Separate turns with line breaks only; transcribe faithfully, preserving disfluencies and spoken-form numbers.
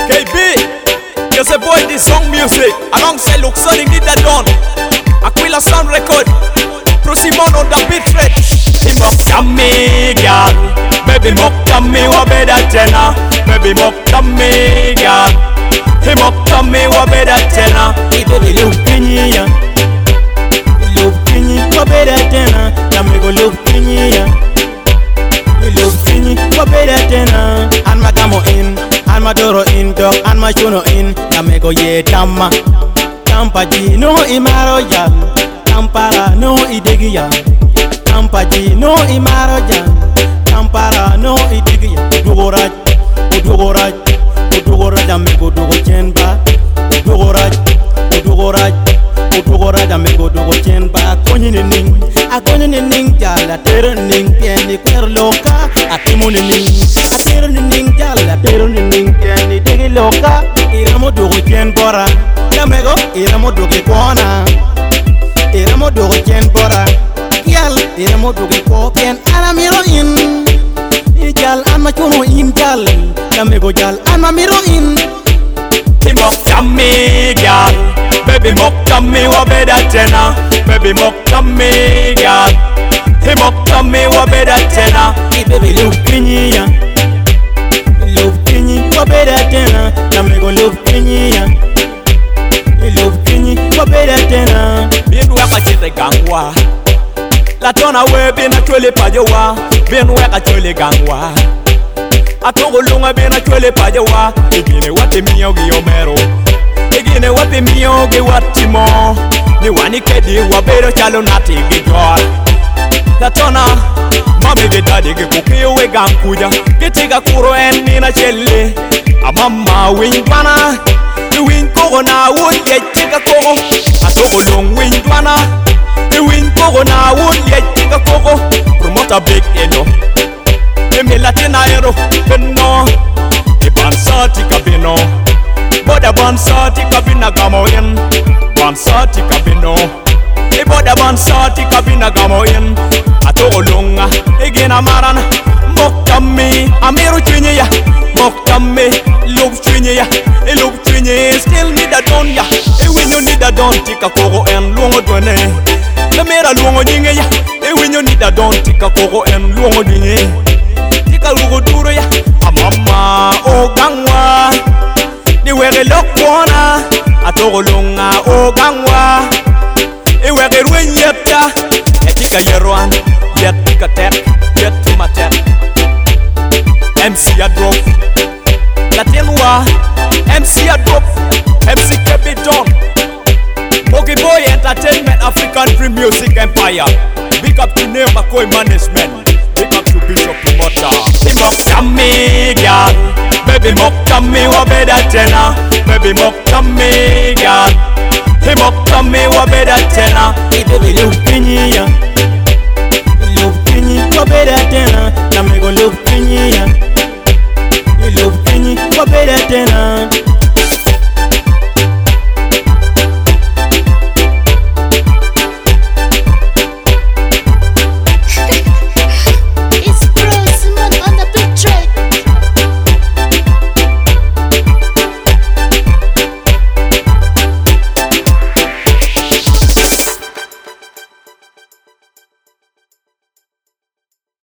K B, you're a boy this song music. Alongside Luxon in the dawn. Aquila Sound Record. Prosimon on the beat rate. He mock me, girl. Baby mock me, what better tenor. Baby mock me, girl. He mock me, what better tenor.
He baby look kinyi ya. Look kinyi, what better tenor. Na me go look kinyi ya. Look kinyi, what better tenor. And my damo in, and my doro in, dog, and my shuno in. Na me go ye tama. Tampaji no imaro ya. Tampara no idigi ya. Tampaji no imaro ya. Tampara no idigi ya. Udugoraj, udugoraj, udugoraj ame go dugo chenba. Udugoraj, udugoraj, udugoraj ame go dugo chenba. Akonyi ni ning, akonyi ni ning jala tero ning pieni kwer loka. Akimu ni ning, atero ni ning jala tero ni ning pieni digi loka. Iramo dugo chenbora, namego iramo dugo kona. Iramo dugo chenbora, yal iramo dugo kopien alamiro in. Jal ama chuno in jal, namego jal ama miro in.
He mock me, girl. Baby mock me, what better tenor. Baby mock me, girl. He mock me, what better tenor.
He baby look kinyi ya. Look kinyi, what better tenor. Namego look kinyi ya. Look kinyi, what better tenor.
Bien waka chite gangwa. La tona we bien a chole pajowa. Bien waka chole gangwa. Atongo lunga bien a chole pajowa. Igine wate miyogi yomero. Igine wate miyogi watimo. Ni wani kedi wabero chalo nati gigol. La tona mami ge daddy ge kukiyo we gankuja. Getiga kuro en nina chele. Amama wingwana. The wind kogo na wood ye chiga kogo. Atongo lung wingwana. The wind kogo na wood ye chiga kogo. Promoter big eno. Emi latina ero beno. Iban sati kabino. Boda ban sati kabina gamo yen. Ban sati kabino. Iboda ban sati kabina gamo yen. Atongo lunga igina marana. Mokta me amiru chwenye ya. Mokta me lub chwenye ya. E lub chwenye still need a don ya. E winyo need a don tika kogo en luongo dwene. Le mera luongo nyinge ya. E winyo need a don tika kogo en luongo dinye. Tika lugo duro ya. Amama o gangwa. Di wege lokwana. Atogo lunga o gangwa. E wege ruen yepta. E tika yeroan. Yet tika tek. Yet tima tek. M C a drop. Latinwa. M C a drop. M C K B Don. Mogi Boy Entertainment, African Dream Music Empire. Big up to Neo McCoy Management. Big up to Bishop Promoter. He mock me, girl. Baby mock me, what better tenor. Baby mock me, girl. He mock me, what better tenor.
He baby look kinyi ya. Look kinyi, what better tenor. Namego look kinyi